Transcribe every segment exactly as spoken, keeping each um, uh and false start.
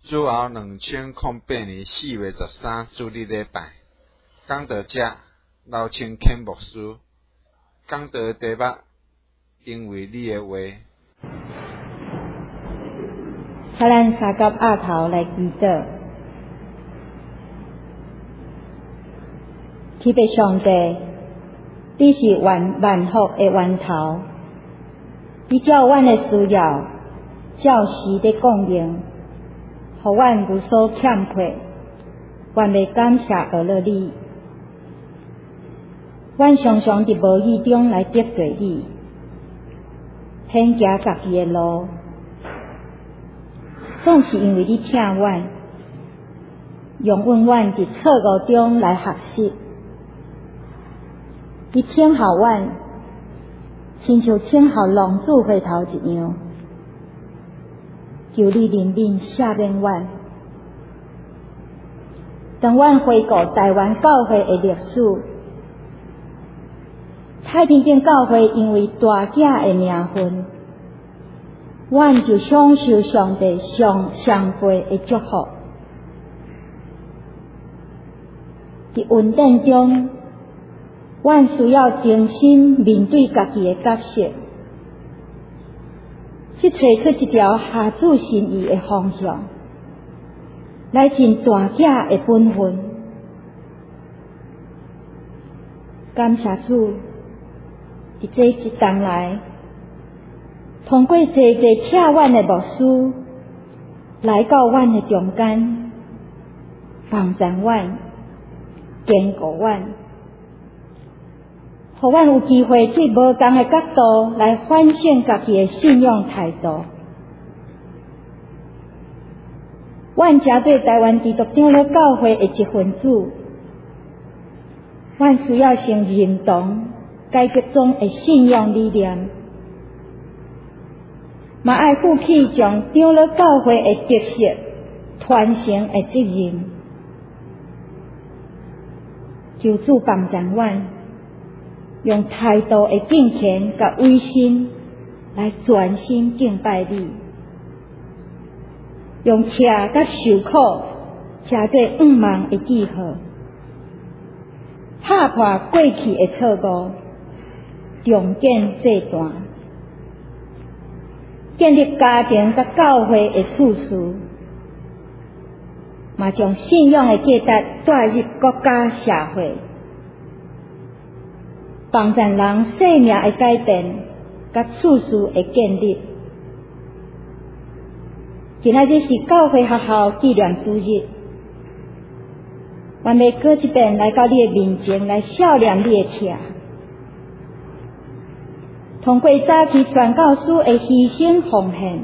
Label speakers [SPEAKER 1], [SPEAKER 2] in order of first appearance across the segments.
[SPEAKER 1] 主后两千零八年四月十三主日礼拜，讲道者刘清谦牧师，讲道的题目因为你的话。
[SPEAKER 2] 请咱三甲额头来祈祷。天父上帝，你是万万福的源头，你照阮的需要，照时的供应，互阮无所欠缺，愿要感谢而乐你。阮常常伫无意中来得罪你，偏行家己的路，总是因为你疼阮，容允阮伫错误中来学习。你疼孝阮，亲像疼孝浪子回头一样，求你怜悯赦免阮。当阮回顾台湾教会的历史，太平间教会因为大囝的名分，阮就享受上帝上上辈的祝福。伫运动中，阮需要真心面对家己的角色，去找出一条合主心意的方向，来尽大囝的本分。感谢主，伫这一冬来，通过济济疼阮的牧师，来到阮的中间，帮助阮，坚固阮，互阮有机会对无同的角度来反省家己的信仰态度。阮正对台湾基督长老教会的一份子，阮需要先认同改革中的信仰理念，嘛爱负起将长老教会的特色传承的责任。求主帮助阮，用态度的敬虔甲委身来全心敬拜你，用车甲受苦车做五芒的记号，打破过去的错误，重建这段，建立家庭甲教会的次序，嘛将信仰的价值带入国家社会，帮助人生命的改变甲次序的建立。今仔日是教会学校纪念主日，阮要过一遍来到你的面前来孝念你的车，通过早期传教士的牺牲奉献，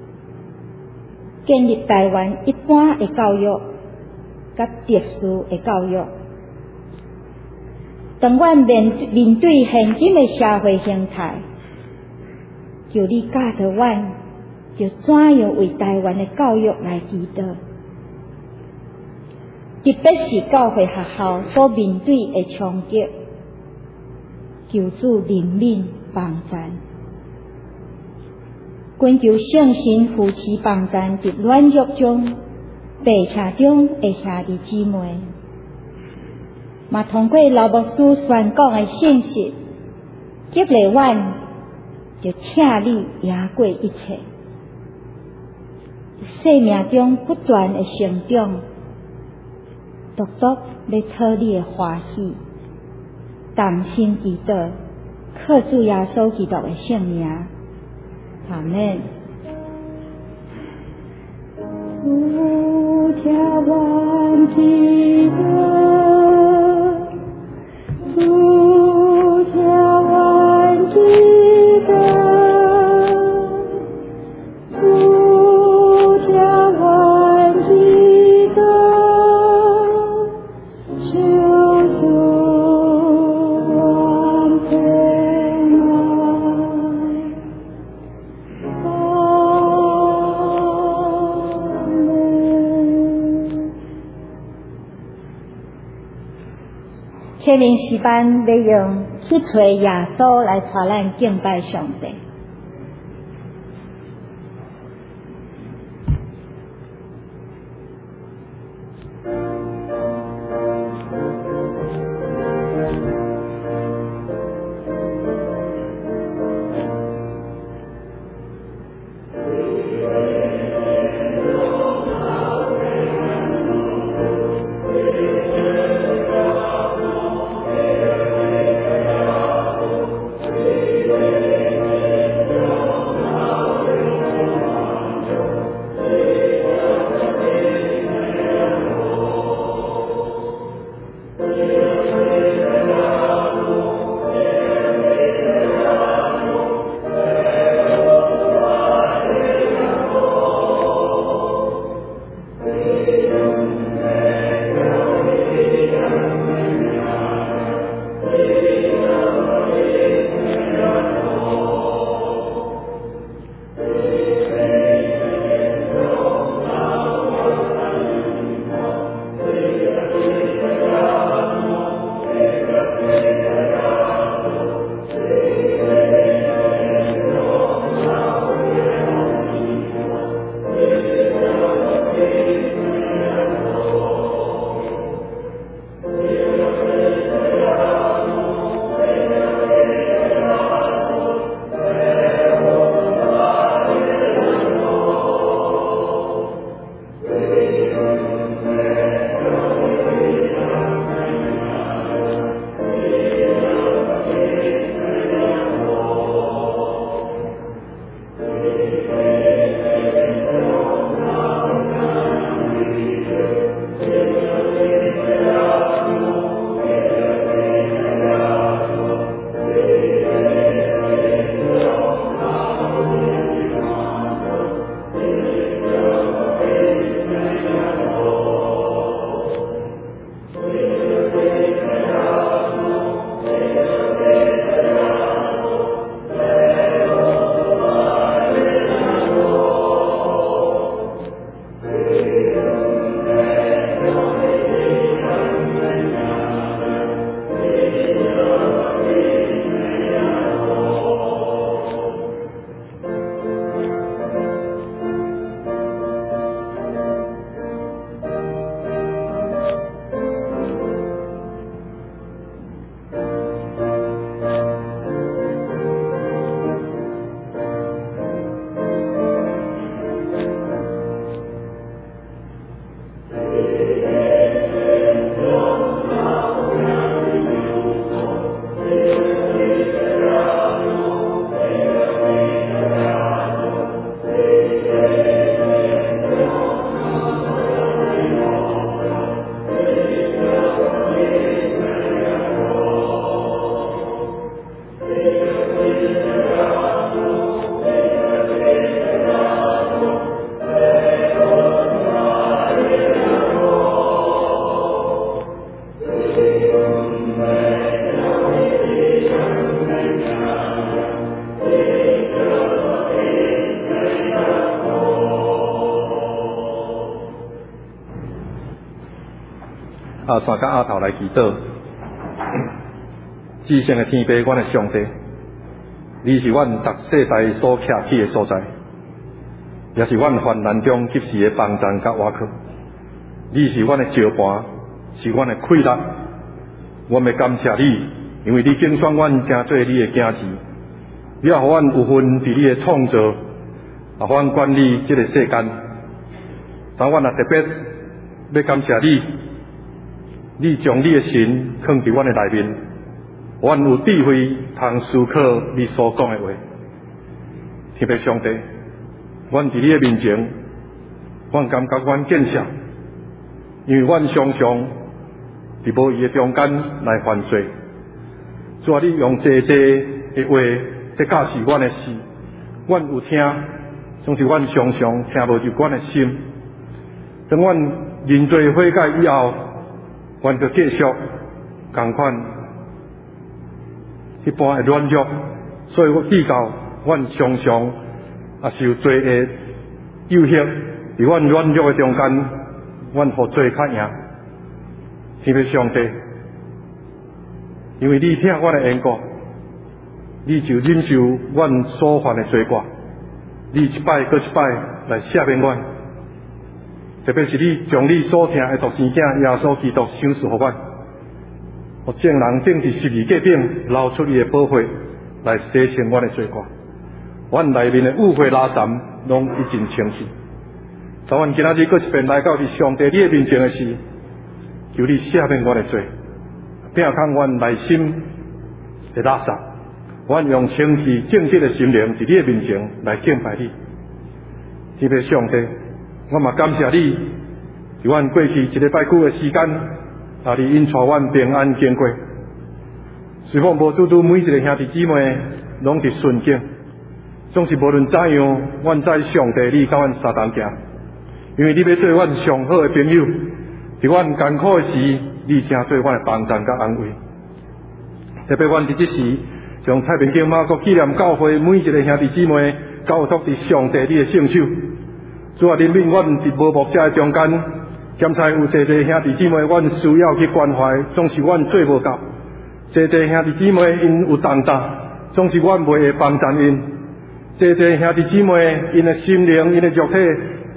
[SPEAKER 2] 建立台湾一般的教育甲特殊的教育。当阮面面对现今的社会形态，求你教导阮，就怎样为台湾的教育来祈祷，特别是教会学校所面对的冲击，求主怜悯帮助，恳求圣神扶持帮助伫软弱中、病车中的兄弟姊妹，嘛通过老牧师宣讲的信息，激励阮就请你赢过一切，生命中不断的成长，独独要讨你的欢喜，同心祈祷，靠主耶稣基督的圣名，阿们。主听阮祈祷，主听阮祈祷，主听阮祈祷，求主阮平安。天灵诗班要用去找耶稣来带咱敬拜上帝。
[SPEAKER 3] 阿山甲阿头来祈祷，至圣的天父，阮的上帝，你是阮逐世代所徛起的所在，也是阮患难中及时的帮衬甲倚靠。你是阮的石盘，是阮的气力。阮要感谢你，因为你拣选阮成做你的囝子，你也互阮有份伫你的创造，也互阮管理这个世间。但阮也特别要感谢你。你将你的神放伫阮的内面，阮有智慧通思考你所讲的话。天父上帝，阮伫你的面前，阮感觉阮见识，因为阮常常伫无义的中间来犯罪。主啊，你用济济的话在教示阮的事，阮有听，总是阮常常听无入阮的心。当阮认罪悔改以后，阮就继续同款一般的软弱，所以我比较阮常常也受罪的诱惑，伫阮软弱的中间，阮互罪较赢。天父上帝，因为你听阮的缘故，你就忍受阮所犯的罪过，你一摆搁一摆来赦免阮。特别是你将你所听的独生囝耶稣基督赏赐互阮，互众人顶伫十字架顶流出伊的宝血来洗清阮的罪过，阮内面的污秽拉残拢已经清去。但阮今仔日搁一遍来到伫上帝你的面前的时，求你赦免阮的罪，摒空阮内心的垃圾，阮用清气正直的心灵伫你的面前来敬拜你。天父上帝，我嘛感谢你，伫阮过去一礼拜久的时间，啊，你引带阮平安经过。虽然无拄拄每一个兄弟姊妹拢伫顺境，总是无论怎样，阮在上帝你甲阮相同行，因为你要做阮上好的朋友，伫阮艰苦的时，你正做阮的帮衬甲安慰。特别阮伫即时，将太平间马国纪念教会每一个兄弟姊妹交托伫上帝你的圣手。主啊，怜悯阮伫无牧者的中间，检查有侪侪兄弟姊妹，阮需要去关怀，总是阮做无到；侪侪兄弟姊妹因有重担，总是阮袂会帮衬因；侪侪兄弟姊妹因的心灵、因的肉体，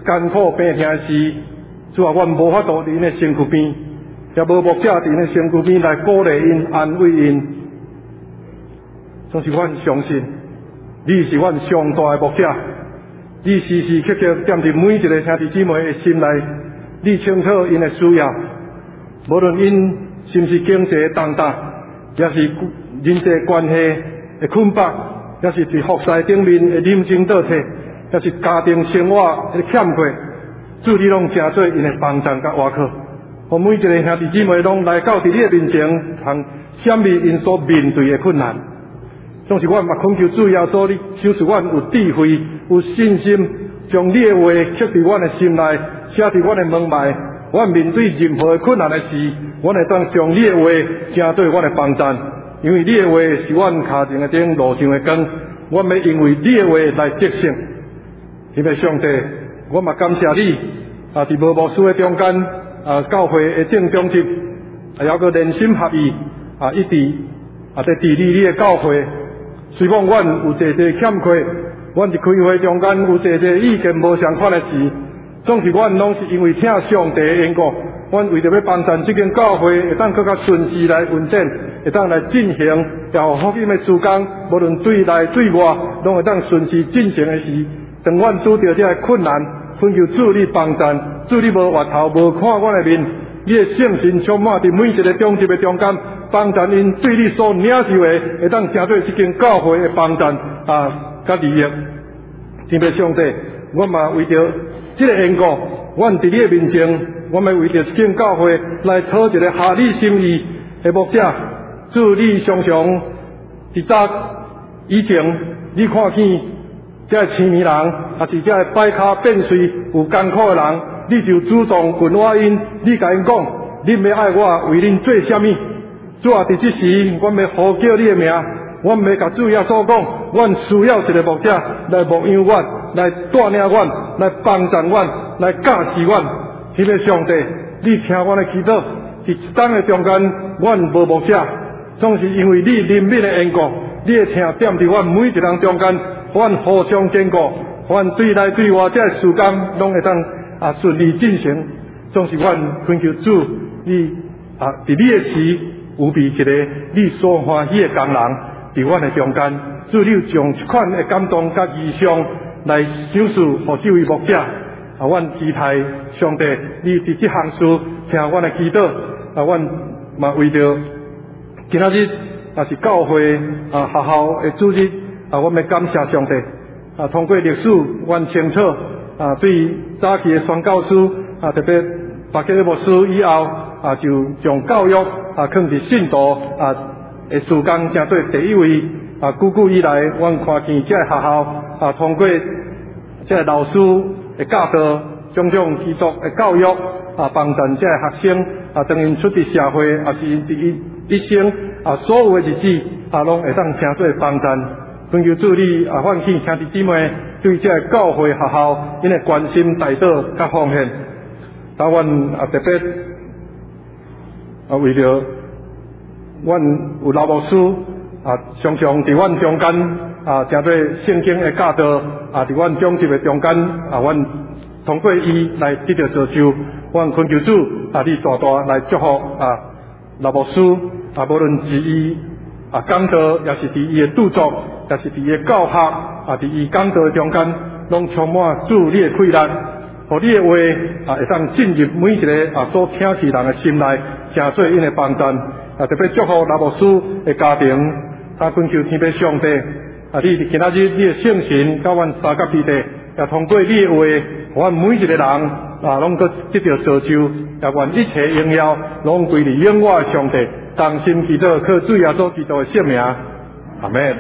[SPEAKER 3] 艰苦病痛时，主啊，阮无法度伫因的身躯边，也无牧者伫因的身躯边来鼓励因、安慰因。总是阮相信，你是阮上大的牧者，你时时刻刻踮伫每一个兄弟姊妹的心内，你清楚因的需要，无论因是毋是经济的重担，也是人际关系的捆绑，也是伫服侍顶面的人生倒退，也是家庭生活的欠缺，主你拢成做因的帮衬甲依靠，互每一个兄弟姊妹拢来到伫你的面前，通闪避因所面对的困难。总是阮嘛恳求主耶稣，你手赐阮有智慧、有信心，将你的话刻伫阮的心内，写伫阮的门外。阮面对任何困难的事，阮会当将你的话成做阮的帮衬，因为你的话是阮脚前的灯，路上的光。阮要因为你的话来得胜。天父上帝，阮嘛感谢你啊！伫无牧师的中间啊，教会的正中心，啊，还阁连心合意啊，一直啊在治理你的教会。虽讲阮有侪侪欠缺，阮伫开会中间有侪侪意见无相款的事。总是阮拢是因为听上帝的缘故，阮为着要帮助这间教会会当更加顺势来运转，会当来进行，也有福音的事工，无论对内对外，拢会当顺势进行的时，当阮拄到这困难，恳求主你帮助，主你无回头无看阮的面，你的圣神充满伫每一个中集的中间，帮助因对你所领受的，会当成做这间教会的帮助啊，甲利益。天父上帝，阮嘛为着这个缘故，阮伫你的面前，阮要为着这间教会来讨一个合你心意的牧者。主你常常伫早以前，你看见这个青年人，还是这个摆骹变碎有艰苦的人，你就主动问我因，你甲因讲，恁要爱我为恁做啥物？主啊，伫这时，阮要呼叫你的名，阮要甲主耶稣讲，阮需要一个牧者来牧养阮，来带领阮，来帮助阮，来教示阮。天父上帝，你听阮的祈祷，伫一冬的中间，阮无牧者，总是因为你怜悯的缘故，你的听点伫阮每一人中间，阮互相坚固，阮对内对外这事工拢会当啊顺利进行。总是阮恳求主，你啊伫你的时有备一个你所欢喜的工人伫阮的中间，主你将这款的感动甲异象来赏赐互这位牧者。啊，阮期待上帝，你伫这项事听阮的祈祷。啊，阮嘛为着今仔日也是教会啊学校的主日啊，阮要感谢上帝。啊，通过历史，阮清楚啊，对早期的宣教师啊，特别巴基的牧师以后啊，就将教育啊放伫信徒啊的事工，成做第一位啊。久久以来，阮看见这个学校啊，通过这个老师的教导，种种基督的教育啊，帮助这个学生啊，当因出伫社会，也是因伫伊一生啊所有的日子啊，拢会当成做帮助。恳求主你啊，唤起兄弟姊妹对这个教会学校因的关心、带导甲奉献。当阮啊特别啊为了阮有老牧师啊，常常伫阮中间啊，成做圣经的教导啊，伫阮中集的中间啊，阮通过伊来得到造就。阮恳求主啊，你大大来祝福啊老牧师啊，无论是伊啊讲道，也是伫伊的著作，也是伫伊的教学啊，伫伊讲道中间，拢充满主你的快乐，互你的话啊，会当进入每一个啊所听起人的心内，成做因的帮助啊，特别祝福老牧师的家庭。他恳求天父上帝啊，你今仔日你的圣神甲阮三甲地地，也通过你的话，互阮每一个人啊，拢搁得到造就，也愿一切荣耀拢归你永远的上帝。同心祈祷，靠主耶稣基督的圣名，阿门。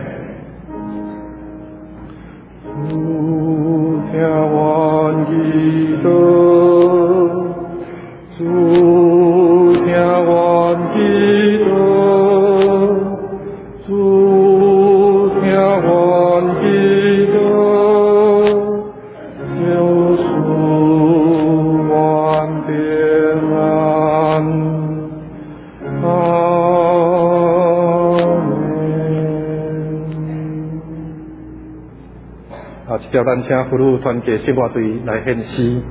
[SPEAKER 3] 主听阮祈祷，主听阮祈祷，主听阮祈祷，救赎阮平安。啊，这条着咱请妇女团结信乐队来献诗。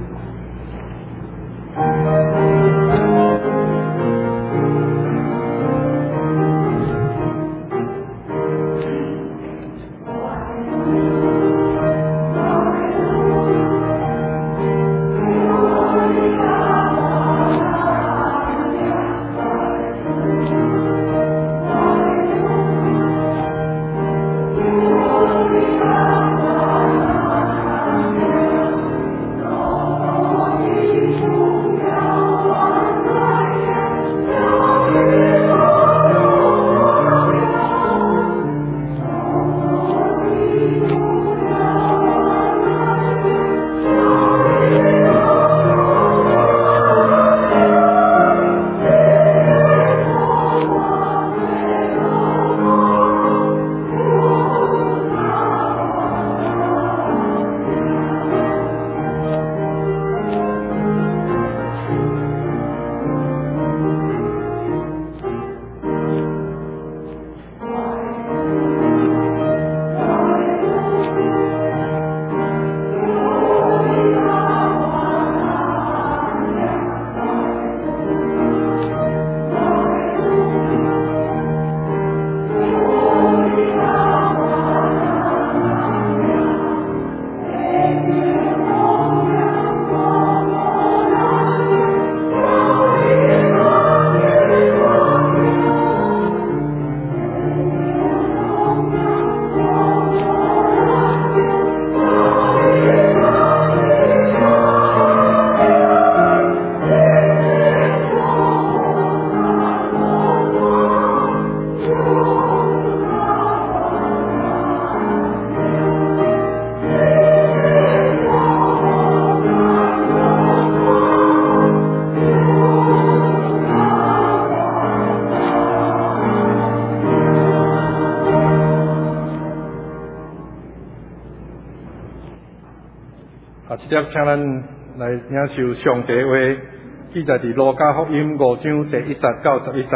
[SPEAKER 3] 啊，即条请咱来领受上帝话，记载伫路加福音五章第一节到十一节。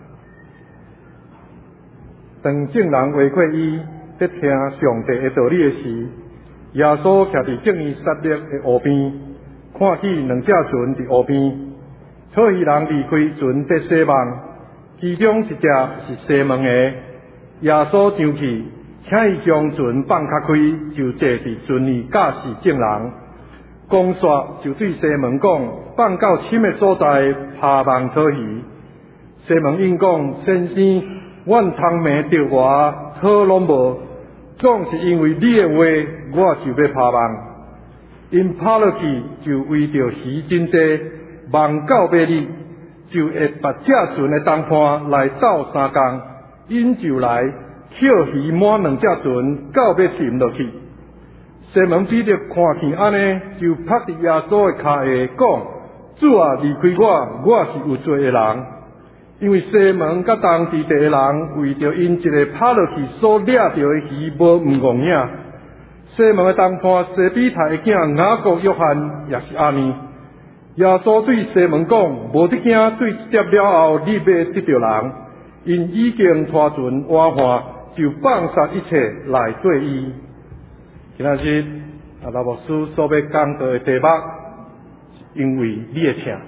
[SPEAKER 3] 当众人围过伊，在听上帝的道理的时，耶稣徛伫正以撒勒的湖边，看见两只船伫湖边，草鱼人离开船在洗网，其中一只是西门的。耶稣上去，请伊将船放开开，就坐伫船里驾驶众人。公煞就对西门讲：放到深的所在，拍网讨鱼。西门应讲：先生，阮通暝着我，讨拢无，总是因为你的话，我就要拍网。因拍落去，就为着鱼真多，网到尾日，就会把这船的同伴来斗三工，因就来捡鱼满两只船，到尾沉落去。西门彼得看见安尼，就拍伫耶稣的脚下，讲：主啊，离开我，我是有罪的人。因为西门甲当地地的人为着因一个拍落去所掠到的鱼无毋戆影。西门的同伴西比太的囝雅各、约翰也是安尼。耶稣对西门讲：无得惊，对一碟了后，你要得着人。因已经拖船换岸，就放下一切来对伊。今仔日啊，老牧师所要讲到的题目，因为你的请。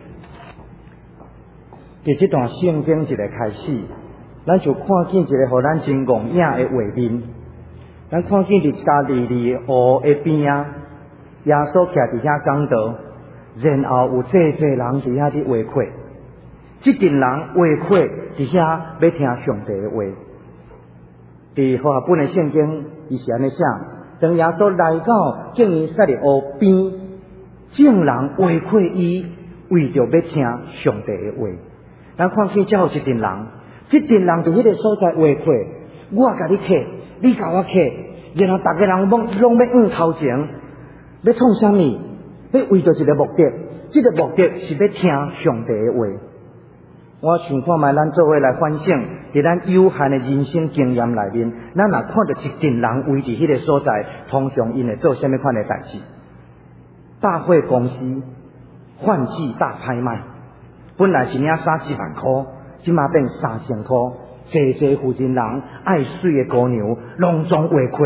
[SPEAKER 4] 伫这段圣经一个开始，咱就看见一个互咱真戆影的画面。咱看见伫加利利湖的边啊，耶稣徛伫遐讲道，然后有济济人伫遐伫画课。即群人画课伫遐要听上帝的话。伫和合本的圣经，伊是安尼写。当耶稣来到正以撒勒湖边，众人围过伊，为着要听上帝的话。咱看见才有一群人，这群人伫迄个所在围过，我甲你客，你甲我客，然后逐个人拢拢要往头前，要创啥物？要为着一个目的，这个目的是要听上帝的话。我想看卖咱做伙来反省，伫咱有限的人生经验内面，咱若看到一群人围伫迄个所在，通常因会做啥物款的代志？大会公司换季大拍卖，本来一领衫一万箍，即马变三千箍。济济负责人爱水的姑娘，拢总画课，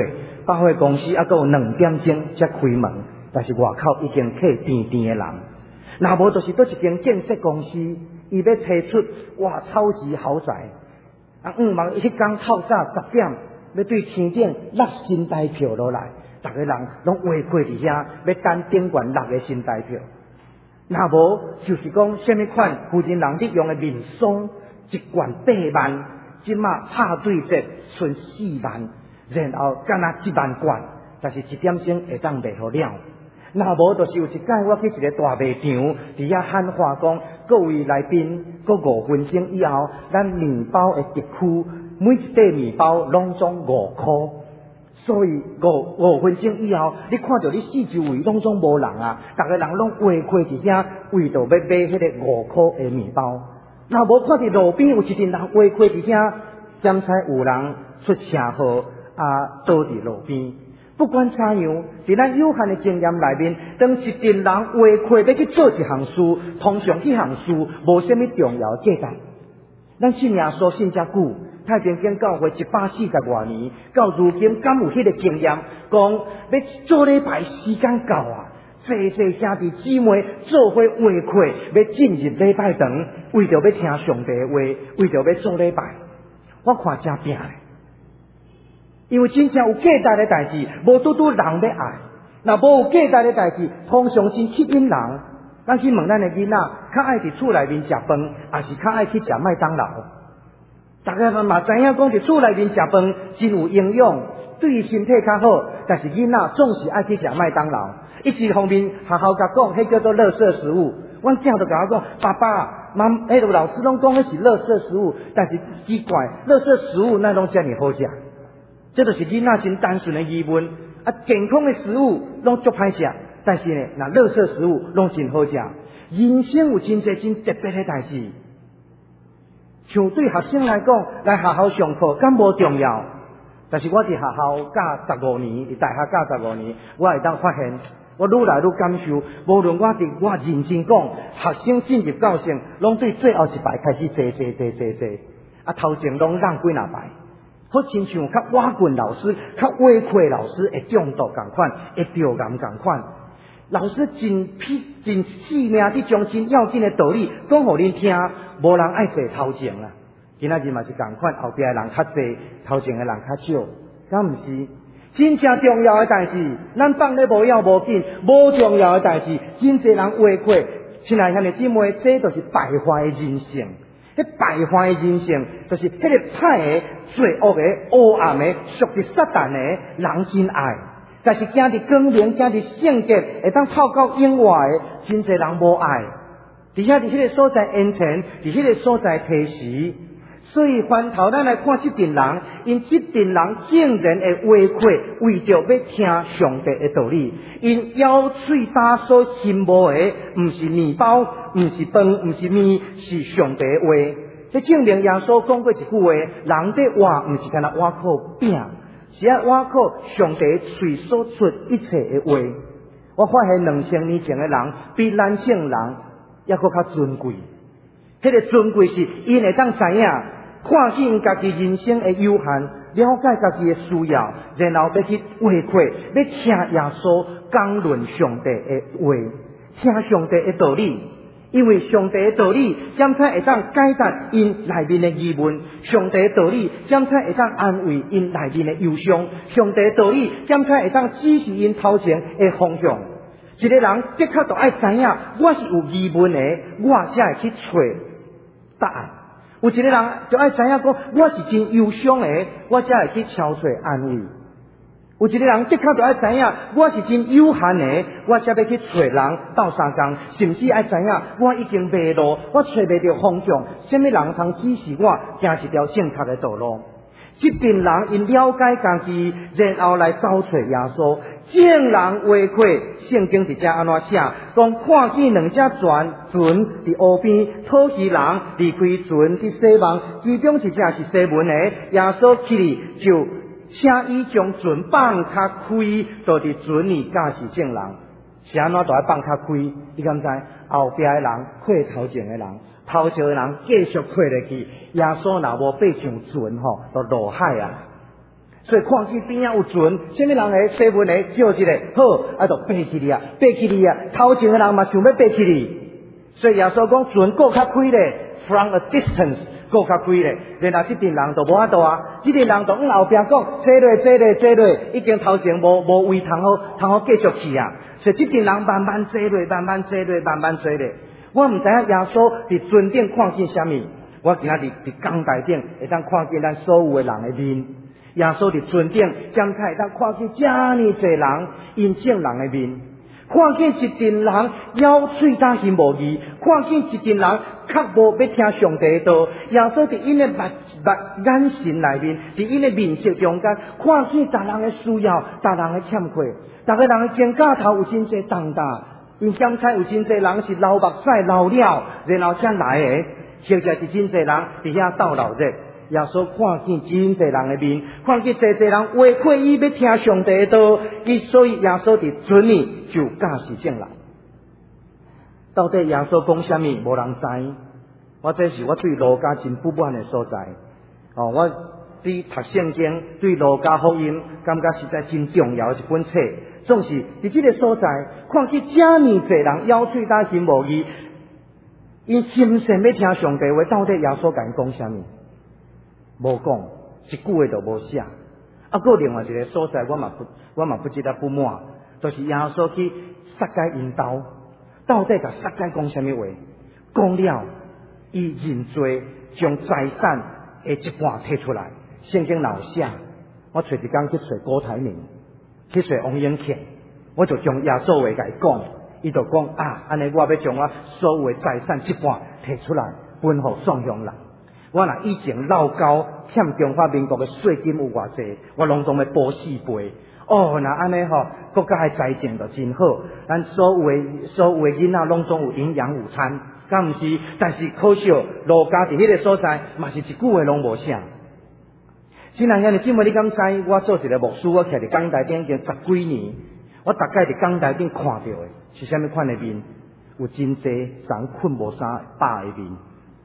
[SPEAKER 4] 百货公司啊，还有两点钟才开门，但是外口已经客甜甜的人。若无就是倒一间建设公司，伊要推出哇超级豪宅，啊，五万迄天透早十点要对天顶落新台票落来，逐个人拢围过伫遐，要等顶悬落个新台票。若无就是讲什么款富人人利用的民宿，一罐八万，即马拍对折剩四万，然后干那一万罐，但是一点钟会当卖好了。若无就是有一届我去一个大卖场，伫遐喊话讲，各位来宾，过五分钟以后，咱面包的特区每一块面包拢总五箍。所以五五分钟以后，你看到你四周围拢总无人啊，逐个人拢围过伫遐，为着要买迄个五箍的面包。若无看到路边有一群人围过伫遐，检查有人出车祸啊，倒伫路边。不管怎样，伫咱有限的经验内面，当一群人围过要去做一项事，通常迄项事无啥物重要的价值。咱信耶稣信遮久。太平间教会一百四十多年，到如今敢有迄个经验，讲要做礼拜时间到啊，济济兄弟姊妹做伙围过，要进入礼拜堂，为着要听上帝的话，为着要做礼拜。我看真拼咧，因为真正有价值的代志，无拄拄人要爱；若无有价值的代志，通常真吸引人。咱去问咱的囡仔，较爱伫厝内面食饭，还是较爱去食麦当劳？大家嘛知影讲，伫厝内面食饭真有营养，对身体较好。但是囡仔总是爱去食麦当劳。一一方面学校甲讲，迄叫做垃圾食物。阮囝就甲我讲，爸爸、妈，迄个老师拢讲迄是垃圾食物，但是奇怪，垃圾食物那拢遮尔好食？这就是囡仔真单纯的疑问。啊，健康的食物拢足歹食，但是呢，那垃圾食物拢真好食。人生有真侪真特别的代志。像对学生来讲，来学校上课敢无重要？但是我伫学校教十五年，伫大学教十五年，我会当发现，我愈来愈感受，无论我伫我认真讲，学生进入教室，拢对最后一排开始坐坐坐坐坐，啊头前拢让几若排，好亲像较瓦棍老师、较委屈老师会中毒共款，会着癌共款。老师真批真细命去将真要紧的道理讲互恁听，无人爱坐头前啦。今仔日嘛是共款，后壁的人较侪，头前的人较少，敢毋是？真正重要的代志，咱放咧无要无紧；无重要的代志，真侪人违规。亲爱兄弟姊妹，这就是败坏的人性。迄败坏的人性，就是迄个歹的、罪恶的、黑暗的、属于撒旦的人真爱。但是行伫光明、行伫圣洁，会当透到永外的，真侪人无爱。伫遐伫迄个所在恩泉，伫迄个所在提示。所以翻头咱来看这群人，因这群人竟然会违规，为着要听上帝的道理，因咬嘴巴所寻无的，毋是面包，毋是饭，毋是面，是上帝的话。这证明耶稣讲过一句话：人的话毋是干那话靠饼。是啊，我靠上帝嘴所出一切的话。我发现两千年前的人比咱圣人还佫较尊贵。迄、那个尊贵是因会当知影，看见家己人生的有限，了解家己的需要，然后要去回馈，要听耶稣讲论上帝的话，听上帝的道理。因为上帝的道理，检测会当解答因内面的疑问；上帝的道理，检测会当安慰因内面的忧伤；上帝的道理，检测会当指示因头前的方向。一个人的确就爱知影，我是有疑问的，我才会去找答案；有一个人就爱知影，讲我是真忧伤的，我才会去敲找安慰。有一个人的确就爱知影，我是真有限的，我才要去找人斗相共，甚至爱知影我已经迷路，我找袂到方向，什么人通指示我行一条正确的道路？这群人因了解家己，然后来找找耶稣。正人违规，圣经伫遮安怎写？讲看见两只船船伫湖边，讨鱼人离开船伫西望，其中一只是西门的，耶稣去哩就。请伊将船放较开，就伫船里驾驶正人，是安怎就爱放较开？你敢知？后壁的人看头前的人，头前的人继续看落去，耶稣若无爬上船吼，就落海啊！ 所以看见边仔有船，什么人会西文的叫一个好，啊，就爬起哩啊，爬起哩啊，头前的人嘛想要爬起哩。所以耶稣讲船够较开咧 ，from a distance 够较开咧，然后这阵人就无法度啊，这阵人就往后壁讲，坐落坐落坐落，已经头前无无位通好通好继续去啊，所以这阵人慢慢坐落，慢慢坐落，慢慢坐落。我毋知影耶稣伫船顶看见啥物，我今仔日伫港台顶会当看见咱所有的人的面。耶稣伫船顶，检查会当看见遮尔济人，因正人的面。看见一群人咬嘴打心无义，看见一群人却无要听上帝的道。耶稣伫因的目目眼神内面，伫因的面色中间，看见逐人的需要，逐人的欠缺，逐个人的肩胛头有真济重担，因检查有真济人是流目屎流了，然后才来的，实在是真济人伫遐斗流热。耶稣看见真济人的面，看见济济人违背伊要听上帝的道，伊所以耶稣伫船里就驾驶正人。到底耶稣讲啥物，无人知。我这是我对路加真不满的所在。哦，我对读圣经、对路加福音，感觉实在真重要的一本册。总是伫这个所在，看见遮尔济人咬嘴打心无义，因心神要听上帝话，到底耶稣甲因讲啥物？无讲，一句话都无写。啊，还有另外一个所在，我嘛不，我嘛不觉得不满，就是耶稣去撒解因兜，到底甲撒解讲啥物话？讲了，伊认罪，将财产的一半摕出来。圣经有写，我找一工去找郭台铭，去找王永庆，我就将耶稣话甲伊讲，伊就讲啊，安尼我要将我所有的财产一半摕出来，分互双乡人。我若以前老交欠中华民国的税金有偌济，我拢总要补四倍。哦，那安尼吼，国家的财政就真好，咱所有的所有的囡仔拢总有营养午餐，敢毋是？但是可惜，路加伫迄个所在，嘛是一句话拢无写。亲爱兄弟姊妹，你敢知？我做一个牧师，我徛伫港台顶已经十几年，我大概伫港台顶看到的是啥物款的面？有真济人困无啥饱的面。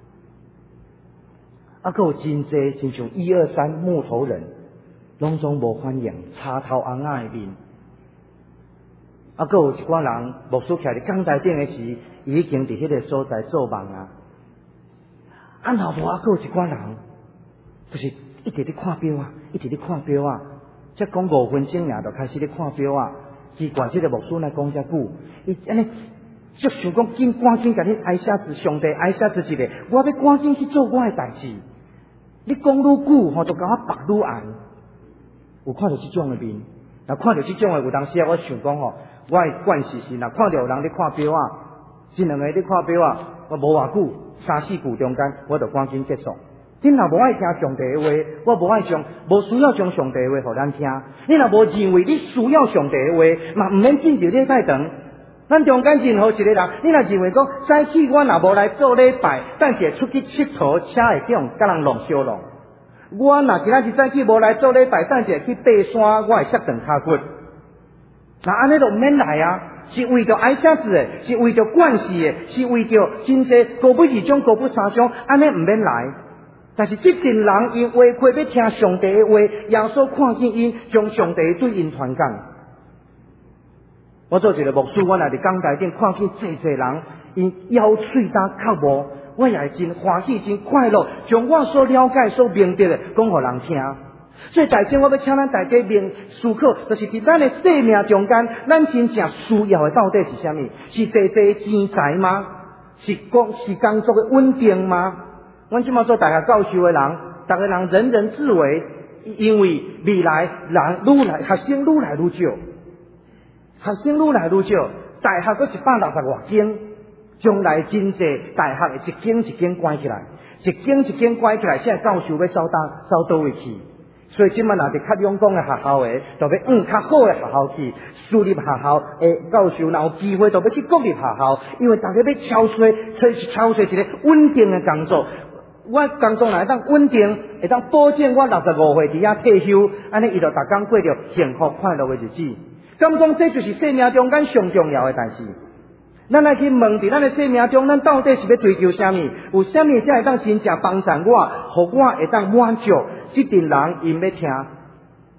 [SPEAKER 4] 啊，还有真济亲像一二三木头人，拢总无反应，插头红仔的面。啊，还有一寡人，牧师徛伫港台顶的时，已经伫迄个所在做梦啊。啊，若无啊，还有一寡人，就是一直咧看表啊，一直咧看表啊，才讲五分钟尔，就开始咧看表啊。奇怪，这个牧师来讲遮久，伊安尼。就想讲紧赶紧甲你挨下子上帝挨下子一个，我要赶紧去做我的代志。你讲愈久吼，就甲我白愈暗。有看到这种的面，若看到这种的，有当时啊，我想讲吼，我的惯势是，若看到有人咧看表啊，这两个咧看表啊，我无偌久，三四句中间，我就赶紧结束。你若无爱听上帝的话，我无爱将，无需要将上帝的话互咱听。你若无认为你需要上帝的话，嘛毋免进入礼拜堂。咱中间任何一个人，你若认为讲早起我若无来做礼拜，但是出去佚佗，车会中甲人弄相弄。我若今仔日早起无来做礼拜，但是去爬山，我会摔断骹骨。那安尼就毋免来啊！是为着爱车子的，是为着惯势的，是为着真济高不二种、高不三种，安尼毋免来。但是这群人因违规要听上帝的话，耶稣看见因，将上帝对因传讲。我做一个牧师，我来伫讲台顶看见济济人，因腰喙打较无，我也是真欢喜、真快乐，将我所了解、所明白的讲互人听。所以大先我要请咱大家明思考，就是伫咱的生命中间，咱真正需要的到底是啥物？是济济钱财吗？是工是工作的稳定吗？阮即马做大学教授的人，逐个人人人自危，因为未来人愈来学生愈来愈少。学生愈来愈少，大学阁一百六十外间，将来真济大学会一间一间关起来，一间一间关起来，现在教授要走到走倒位去。所以即摆若伫较勇讲的学校的，就要往较好的学校去；私立学校的教授若有机会，就要去国立学校，因为大家要敲碎，敲碎一个稳定的工作。我工作若会当稳定，会当保证我六十五岁伫遐退休，安尼伊就逐工过着幸福快乐的日子。敢讲这就是生命中间上重要的代志。咱来去问伫咱的生命中，咱到底是要追求啥物？有啥物才会当真正帮助我，互我会当满足？这群人因要听，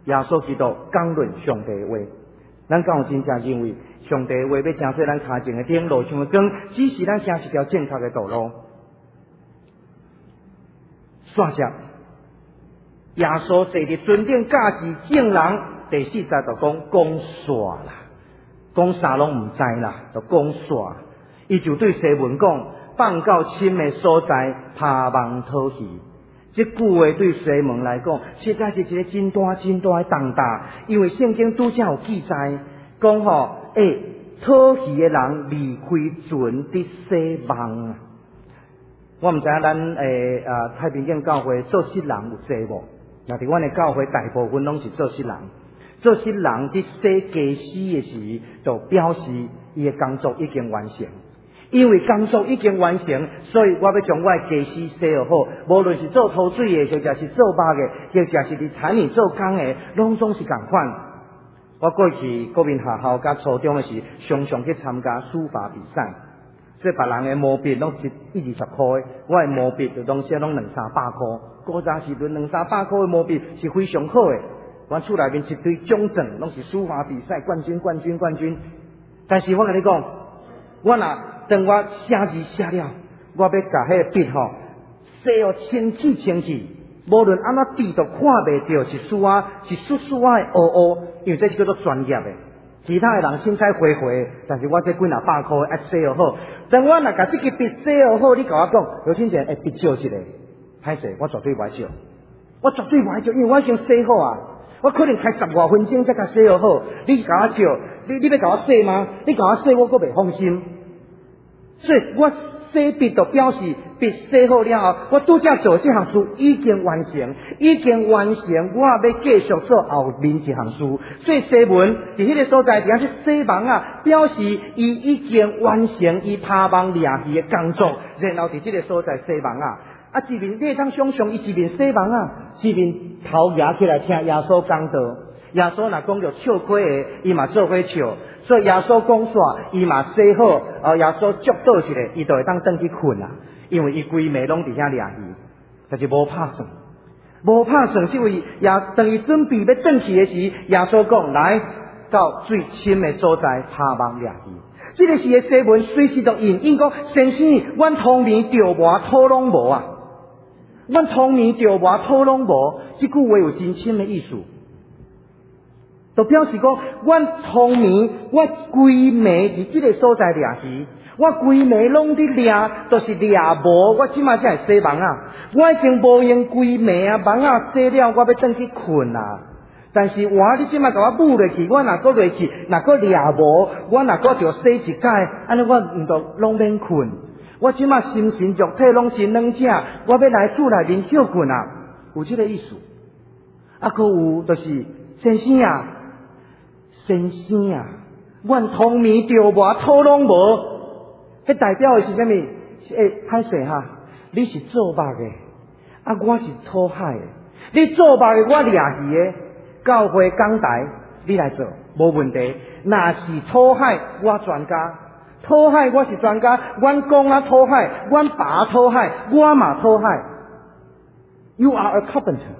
[SPEAKER 4] 耶稣基督讲论上帝的话，咱敢有真正认为上帝的话要成做咱脚前的灯，路上的光，只是咱行一条正确的道路。煞接耶稣坐伫船顶驾驶众人，第四节就讲讲煞啦，讲啥拢唔知啦，就讲煞。伊就对西门讲，放到深的所在，趴网讨鱼。这句话对西门来讲，实在是一个真大真大的重大，因为圣经拄则有记载，讲吼，诶、欸，讨鱼的人离开船伫西网啊。我唔知影咱诶啊太平间教会做失人有济无？那伫阮的教会大部分拢是做失人，做失人伫洗家私的时，就表示伊的工作已经完成。因为工作已经完成，所以我要将我的家私洗好，无论是做土水的，或者是做肉的，或者是伫田里做工的，拢总是共款。我过去国民学校甲初中的时，常常去参加书法比赛。即别人的毛笔拢一一二十块，我的毛笔就拢写拢两三百块。古早时阵两三百块的毛笔是非常好的。我厝内面一堆奖状，拢是书法比赛冠军、冠军、冠军。但是我跟你讲，我若当我写字写了，我要甲迄个笔吼洗哦清气清气，无论安怎笔都看袂到一丝啊一丝丝啊的乌乌，因为这是叫做专业的。其他的人凊彩回回，但是我这几若百块爱洗哦好。等我若甲这支笔洗哦好，你甲我讲，刘先生，诶，笔少一个，歹势，我绝对袂少，我绝对袂少，因为我已经洗好啊。我可能开十外分钟才甲洗哦好，你甲我少，你你要甲我洗吗？你甲我洗，我阁袂放心。所以我洗笔就表示笔洗好了后，我拄则做这项事已经完成，已经完成，我要继续做后面一项事。所以西门伫迄个所在，伫遐去洗网啊，表示伊已经完成伊拍网掠鱼的工作，然后伫这个所在洗网啊。啊，一面你会当想象，伊一面洗网啊，一面头夹起来听耶稣讲道。耶稣若讲着笑亏的，伊嘛做伙笑。所以耶稣讲煞，伊嘛洗好，哦，耶稣足倒一个，伊就会当转去困啦。因为伊规暝拢伫遐掠鱼，但是无拍算，无拍算，是为也当伊准备要转去的时，耶稣讲来到最深的所在拍网掠鱼。这个时的西门随时都应应讲，先生，阮通年钓无土拢无啊，阮通年钓无土拢无，这句话有真深的意思。就表示讲，阮通暝，我规暝伫即个所在掠鱼，我规暝拢伫掠，就是掠无，我即马才会洗网啊。我已经无用规暝啊，网啊洗了，我要转去困啊。但是我你即马甲我舞落去，我若搁落去，若搁掠无，我若搁着洗一摆，安尼我毋着拢免困。我即马心神肉体拢是软者，我要来厝内面休困啊，有即个意思。啊，搁有就是先生啊。先生啊，阮通暝钓无土拢无，迄代表的是啥物？诶，歹势哈，你是做肉的，啊，我是土海的。你做肉的，我掠鱼的，教会讲台你来做，无问题。若是土海，我专家，土海我是专家，阮公啊土海，阮爸土海，我嘛土海。You are a carpenter,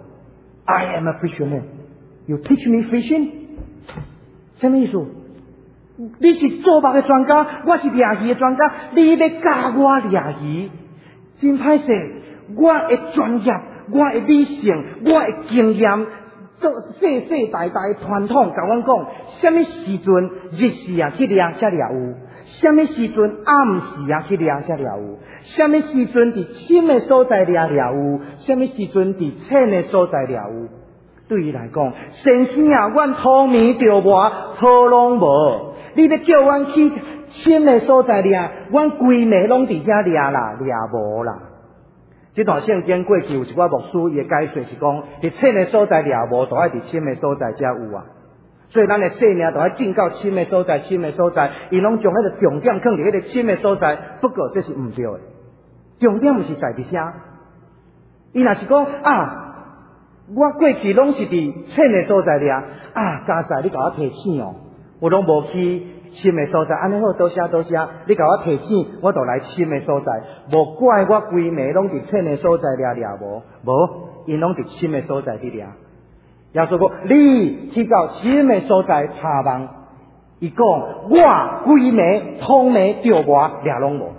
[SPEAKER 4] I am a fisherman. You teach me fishing.什么意思？你是做肉的专家，我是掠鱼的专家，你要教我掠鱼，真歹势。我的专业，我的理性，我的经验，做世世代代传统，甲阮讲，什么时阵日时啊去掠才掠有，什么时阵暗时啊去掠才掠有，什么时阵伫深的所在掠掠有，什么时阵伫浅的所在掠有。对伊来讲，先生啊，阮土暝钓无，土拢无。你要叫阮去深的所在掠，阮规暝拢伫遐掠啦，掠无啦。这段圣经过去有一寡牧师伊的解说是讲，伫浅的所在掠无，就爱伫深的所在才有啊。所以咱的生命就爱进到深的所在，深的所在，伊拢将迄个重点放伫迄个深的所在。不过这是毋对的，重点毋是在伫啥？伊若是讲啊。我过去拢是伫浅的所在掠啊，加赛你甲我提醒哦，我拢无去深的所在，安尼好，多谢多谢，你甲我提醒，我就来深的所在，无怪我规暝拢伫浅的所在掠掠无，无，因拢伫深的所在伫掠， 耶稣讲，你去到新的所在查望，伊讲我规暝通暝着我掠拢无。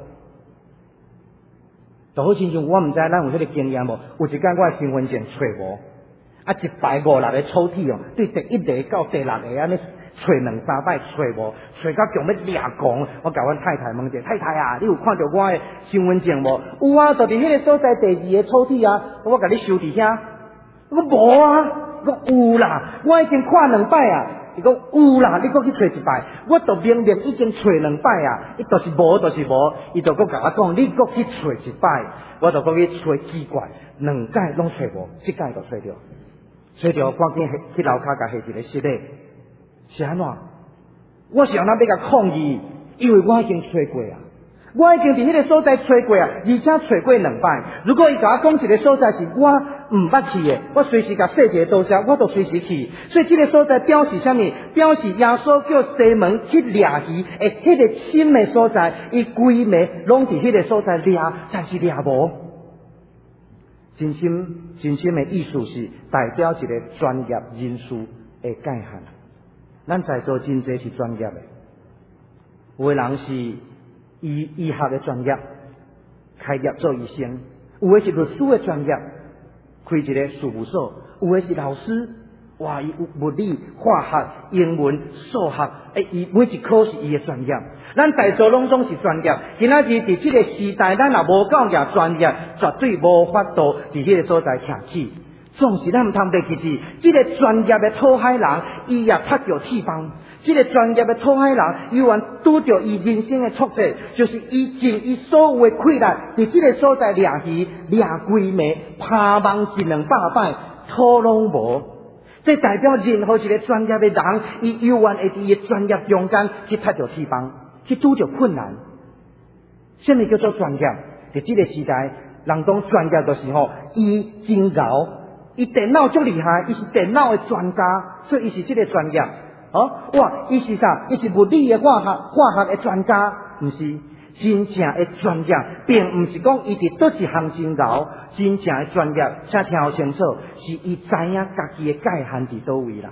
[SPEAKER 4] 就好亲像我毋知咱有迄个经验无？有一间我的身份证找无，啊一排五六个抽屉哦，对第一个到第六个安尼找两三摆找无，找到强要掠狂。我甲阮太太问者，太太啊，你有看到我的身份证无？有啊，就伫迄个所在第二个抽屉啊，我甲你收伫遐。我无啊，我有啦，我已经看两摆啊。伊讲有啦，你搁去找一摆，我就明明已经找两摆啊，伊就是无，就是无，伊就搁甲我讲，你搁去找一摆，我就搁去找奇怪，两摆拢找无，一摆就找着，找着赶紧去楼骹甲下一个室内，是安怎？我是安怎要甲抗议，因为我已经找过啊。我已经伫迄个所在找过啊，而且找过两摆。如果伊甲我讲一个所在是我毋捌去的，我随时甲说一个多少，我就随时去。所以这个所在表示什么？表示耶稣叫西门去掠鱼，诶，迄个深的所在，伊规暝拢伫迄个所在掠，但是掠无。真心真心的意思是代表一个专业人士的界限。咱在座真侪是专业的，有的人是医医学的专业，开业做医生；有的是律师的专业，开一个事务所；有的是老师，哇，伊有物理、化学、英文、数学，诶，伊每一科是伊的专业。咱在座拢总是专业，今仔日伫这个时代，咱也无够业专业，绝对无法度伫迄个所在徛起。总是咱毋通袂记住，这个专业的讨海人，伊也踢着铁棒。这个专业的讨海人，有缘拄着伊人生的挫折，就是伊尽伊所有的气力，伫这个所在掠鱼、掠规暝，拍网一两百摆，讨拢无。这代表任何一个专业的人，伊有缘会伫伊的专业中间去踢着铁棒，去拄着困难。什么叫做专业？伫这个时代，人讲专业就是吼，伊真牛，伊电脑足厉害，伊是电脑的专家，所以伊是这个专业。哦，哇！伊是啥？伊是物理的化学化学的专家，毋是真正的专业，并毋是讲伊伫倒一项真牛。真正的专业，请听好清楚，是伊知影家己的界限伫倒位啦。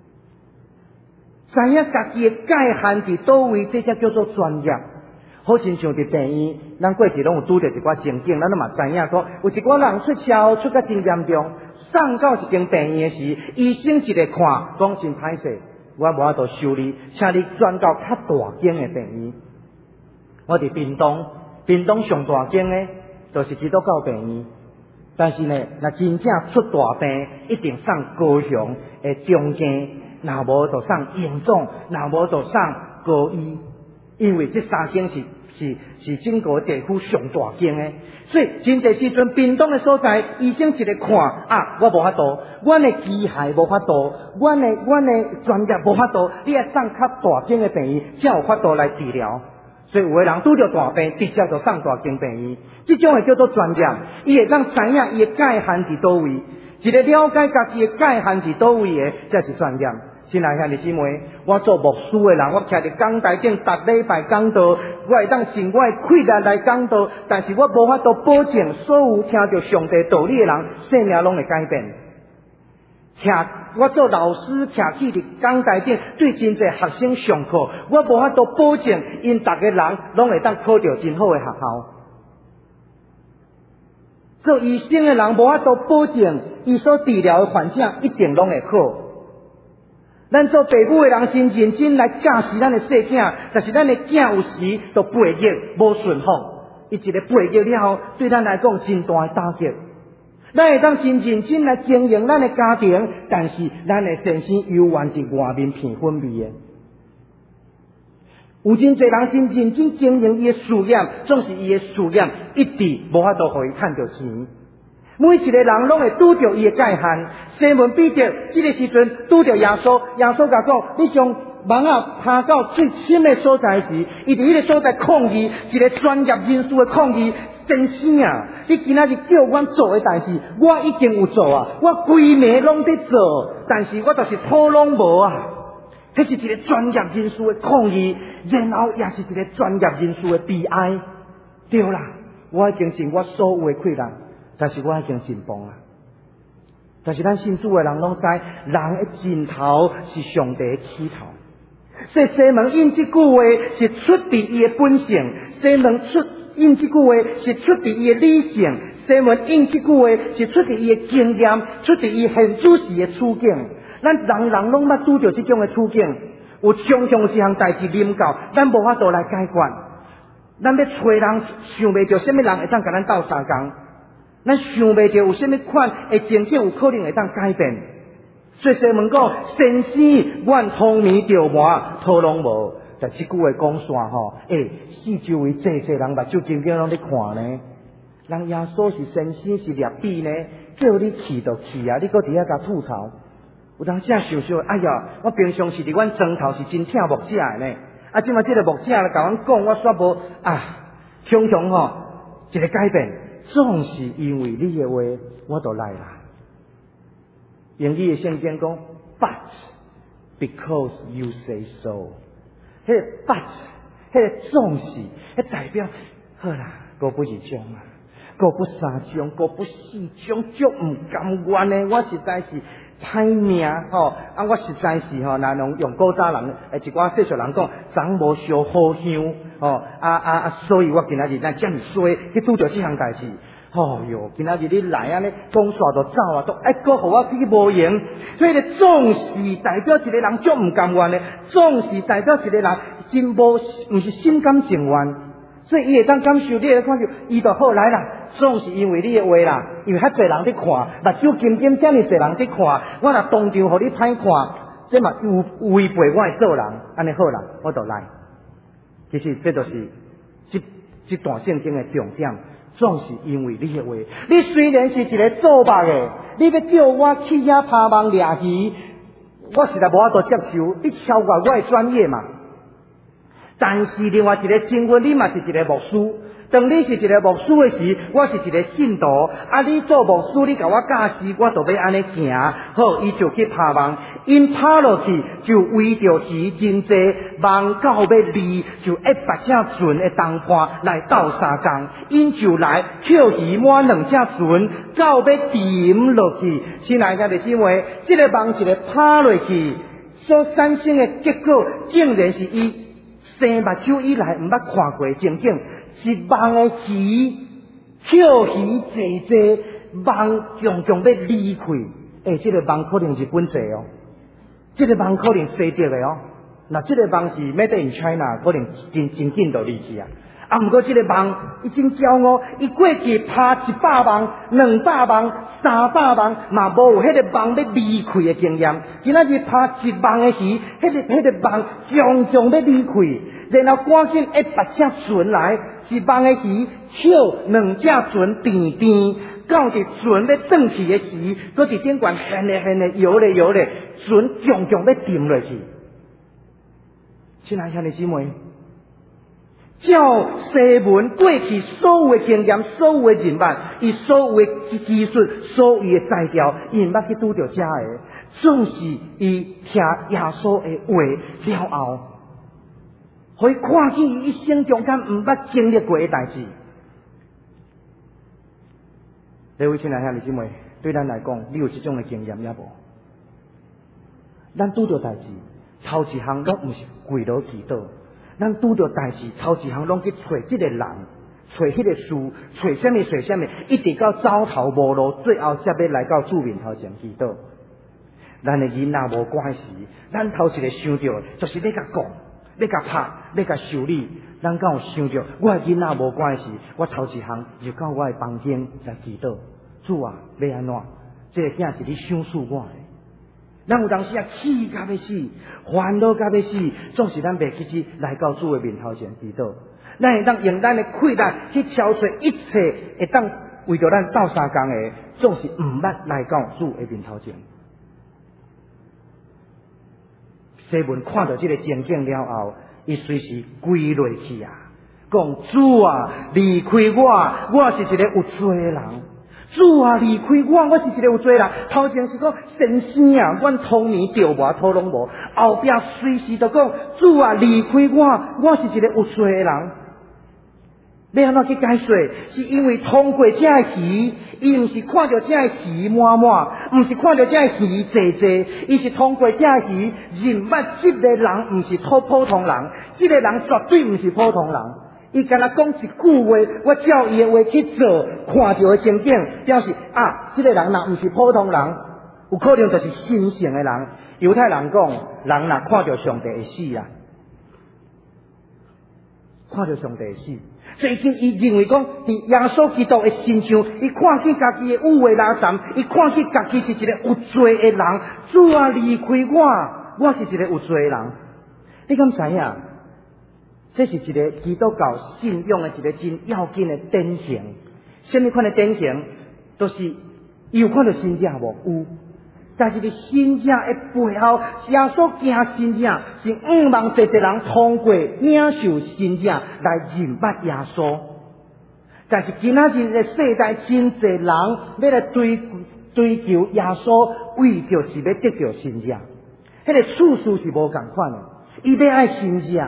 [SPEAKER 4] 知影家己的界限伫倒位，这才叫做专业。好亲像伫病院，咱过去拢有拄着一寡情景，咱都嘛知影讲，有一寡人出车出甲真严重，送到一间病院时，医生一个看，讲真歹势。我无法度修理，请你转到较大间的病院。我伫屏东，屏东上大间的，就是基督教病院。但是呢，若真正出大病，一定送高雄的中间，若无就送永总，若无就送高医，因为这三间是是是整个地区上大间的。所以真侪时阵，屏东的所在，医生一个看啊，我无法度，阮的机械无法度，阮的阮的专业无法度，你要送较大间的病院，才有法度来治疗。所以有的人拄着大病，直接就送大间病院，这种的叫做专业，伊会当知影伊的界限伫倒位，一个了解家己的界限伫倒位的，才是专业。亲爱兄弟姊妹，我做牧师的人，我徛伫讲台顶，逐礼拜讲道，我会当尽我的气力来讲道，但是我无法度保证所有听到上帝道理的人生命拢会改变。徛我做老师徛起伫讲台顶，对真侪学生上课，我无法度保证因逐个人拢会当考到真好的学校。做医生的人无法度保证伊所治疗的患者一定拢会好。咱做父母的人先认真来教示咱的细囝，但是咱的囝有时就背逆无顺服，伊一个背逆了后，对咱来讲真大的打击。咱会当先认真来经营咱的家庭，但是咱的先生犹原伫外面骗昏迷的。有真侪人真认真经营伊的事业，总是伊的事业一直无法度互伊趁到钱。每一个人拢会拄着伊的界限。西门彼得这个时阵拄着耶稣，耶稣甲讲：你将网啊拍到最深的所在时，伊伫迄个所在抗议，一个专业人士的抗议。先生啊，你今仔日叫阮做的代志，我已经有做啊，我规暝拢在做，但是我就是讨拢无啊。迄是一个专业人士的抗议，然后也是一个专业人士的悲哀。对啦，我已经尽我所有的气力。但是我已经尽帮啊！ 但是咱信主的人拢知，人的尽头是上帝的起头。所以西门应这句话是出自伊的本性，西门出应这句话是出自伊的理性，西门应这句话是出自伊的经验，出自伊现主时的处境。咱人人拢捌拄着这种的处境，有常常有一项代志临到，咱无法度来解决。咱要找人，想袂到什么人会当甲咱斗相共，咱想袂到有什么款的情景有可能会当改变。所以西门讲，先生阮通明着麻，讨拢无。但这句话讲煞吼，诶，四周围济济人目睭紧紧拢咧看呢。人耶稣是先生是劣币呢，叫你去就去啊！你搁伫遐甲吐槽，有当时啊想想，哎呀，我平常时伫阮庄头是真疼木者的呢。啊，即马即个木者来甲阮讲，我煞无啊，常常吼一个改变，总是因为你的话，我就来啦。英语的圣经讲 ，but because you say so， 迄个 but， 迄个总是，迄代表好啦，搁不是种啊，搁不三种，搁不四种，足唔甘愿的，我实在是歹命吼、哦，啊，我实在是吼，若用用古早人诶一寡世俗人讲，长无烧好香，哦，啊啊啊，所以我今仔日咱遮尔衰，去拄着这项代志。哦哟，今仔日你来安尼讲煞就走啊，都爱搁互我去无用，所以咧总是代表一个人足唔甘愿的，总是代表一个人真无唔是心甘情愿，所以伊会当感受，你会看到伊就好来啦，总是因为你的话啦，因为遐侪人伫看，目睭金金遮尔侪人伫看，我若当场互你歹看，这嘛有违背我的做人，安尼好啦，我就来。其实这就是这这段圣经的重点。总是因为你的话，你虽然是一个做目的，你要叫我去遐拍网掠鱼，我实在无法度接受，你超过我的专业嘛。但是另外一个身份，你嘛是一个牧师。当你是一个牧师的时，我是一个信徒。啊，你做牧师，你甲我教示，我就要安尼行。好，伊就去拍网，因拍落去就围着鱼真济，网到要离，就一百只船的同伴来斗相共，因就来捡鱼满两只船，到要沉落去。亲爱的弟兄妹，这个网一个拍落去，所产生的结果，竟然是伊生目睭以来毋捌看过的情景。是网的鱼，捡鱼济济，网强强要离开。诶，这个网可能是本地哦，这个网可能西德的哦。那这个网是 Made in China， 可能真真紧就离去啊。啊，不过这个网已经骄傲，伊过去拍一百网、两百网、三百网，嘛无有迄个网要离开的经验。今仔日拍一网的鱼，迄个迄个网强强要离开。然后赶紧一百只船来，是网的鱼捡两只船甜甜，到伫船要转去的时，搁伫顶悬现咧现咧摇咧摇咧，船强强要沉落去。亲爱兄弟姊妹，照西门过去所有的经验、所有的人脉、伊所有的技术、所有的材料，伊毋捌去拄着遮个，总是伊听耶稣的话了后。可以看见伊一生中间毋捌经历过的代志。各位亲爱兄弟姊妹，对咱来讲，你有这种的经验也无？咱拄着代志，头一项拢毋是跪倒祈祷，咱拄着代志，头一项拢去找这个人，找迄个事，找什么找什么，一直到走投无路，最后才要来到主面头前祈祷。咱的囡仔无关系，咱头一个想到就是要甲讲。要甲拍，要甲修理，咱敢有想着我的囡仔无关系，我头一项就到我的房间来祈祷，主啊，要安怎？这个囝是你想死我的。咱有当时啊气甲要死，烦恼甲要死，总是咱袂记起来到主的面头前祈祷。咱会当用咱的气力去消除一切会当为着咱斗相共的，总是毋捌来到主的面头前。西门看到这个情景了后，伊随时跪落去啊，讲主啊，离开我，我是一个有罪的人。主啊，离开我，我是一个有罪人。头前是讲先生啊，阮通年着无讨拢无，后壁随时就讲主啊，离开我，我是一个有罪的人。 要安怎去解说？是因为通过这个鱼，伊毋是看到这个鱼满满，毋是看到这个鱼济济，伊是通过这个鱼认捌这个人毋是普普通人，这个人绝对毋是普通人。伊敢若讲一句话，我照伊的话去做，看到的情景，表示啊，这个人若毋是普通人，有可能就是神圣的人。犹太人讲，人若看到上帝会死啊，看到上帝会死。所以伊认为讲，伫耶稣基督的身上，伊看见家己的污秽拉残，伊看见家己是一个有罪的人。主啊，离开我，我是一个有罪的人。你敢知影？这是一个基督教信仰的一个真要紧的典型。什么款的典型？都、就是有看到神者无？有。但是伫神者的背后，耶稣惊神者，是毋望一个人通过领受神者来认捌耶稣。但是今仔日的世代，真侪人要来追追求耶稣，为着是要得到神者。迄、那个次序是无共款的，伊要爱神者，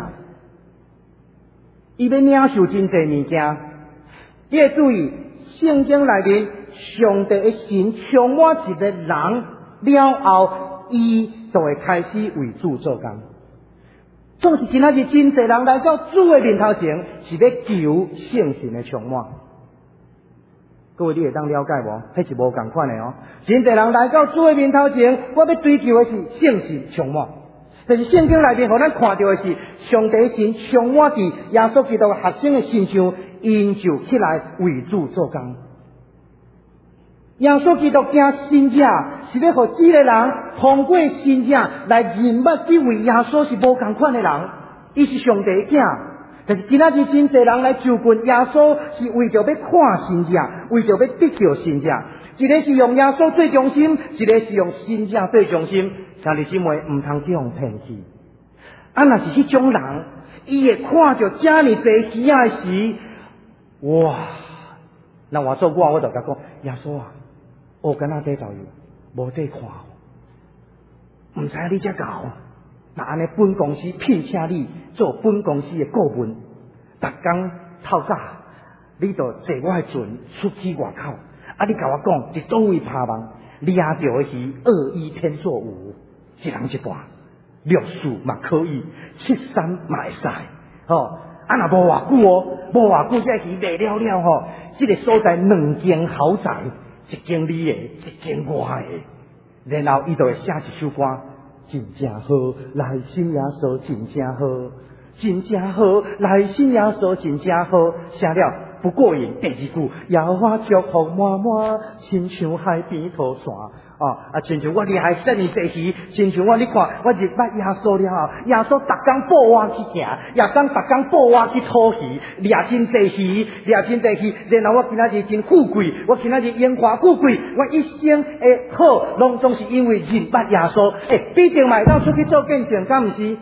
[SPEAKER 4] 伊要领受真侪物件。你要注意，圣经内面上帝的神充满一个人。了后，伊就会开始为主做工。总是今仔日真侪人来到主的面头前，是要求圣神的充满。各位，你会当了解无？迄是无共款的哦。真侪人来到主的面头前，我要追求的是圣神充满。但是圣经内面，互咱看到的是上帝神充满伫耶稣基督学生的身上，因就起来为主做工。耶稣基督惊神者，是要互这个人通过神者来认捌这位耶稣是无共款的人，伊是上帝的囝。但是今仔日真侪人来就近耶稣，是为着要看神者，为着要得到神者。一个是用耶稣最中心，一个是用神者最中心。兄弟姊妹，唔通去用骗去。啊，若是迄种人，伊会看着遮尔侪鱼仔时，哇！那我做我，我就甲讲，耶稣啊！我跟他底走游，无底看，唔知你遮搞。那安尼本公司聘请你做本公司的顾问，逐工透早，你就坐我的船出去外口。啊，你甲我讲，伫周围拍网，掠到的鱼二一天作五，一人一半，六四嘛可以，七三嘛会使，吼。啊，若无偌久哦，无偌久，这鱼卖了了吼，这个所在两间豪宅。一间你的，一间我的，然后伊就会写一首歌，真正好，来信耶稣真正好，真正好，来信耶稣真正好，写了不过瘾。第二句，摇花祝福满满，亲像海边土山。哦，啊，亲像我厉害遮尔济鱼，亲像我你看，我入捌耶稣了后，耶稣逐工抱我去行，耶稣逐工抱我去讨鱼，掠真济鱼，掠真济鱼，然后我今仔日真富贵，我今仔日荣华富贵，我一生的好，拢总是因为认捌耶稣。诶，必定嘛会当出去做见证，敢毋是？